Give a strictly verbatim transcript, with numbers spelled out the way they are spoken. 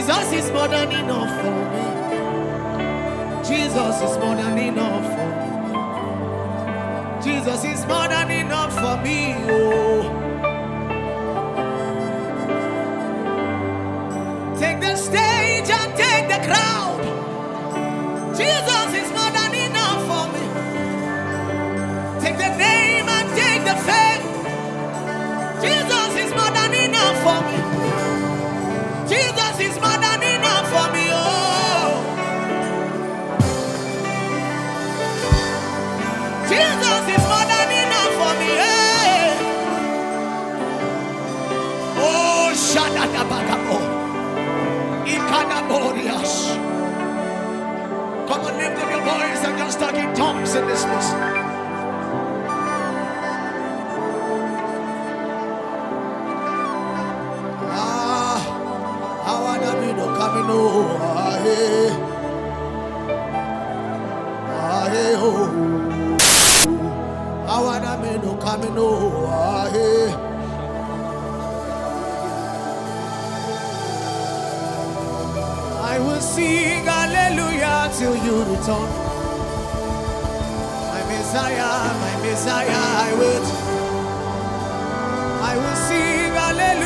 Jesus is more than enough for me. Jesus is more than enough for me. Jesus is more than enough for me. Oh. Take the stage and take the crowd. Jesus is more than enough for me. Take the name and take the fame. Jesus is more than enough for me. Jesus is more than enough for me. Oh, Jesus is more than enough for me. Hey. Oh, Shadadabadabo. Ikadaborias. Come on, lift up your voice and just talk in tongues in this place. Ah, I wanna be no coming over. Ah, hey. Ah, hey, oh. I wanna be no coming over. Ah, hey. I will sing hallelujah till you return. My Messiah, my Messiah, I wait. I will sing hallelujah.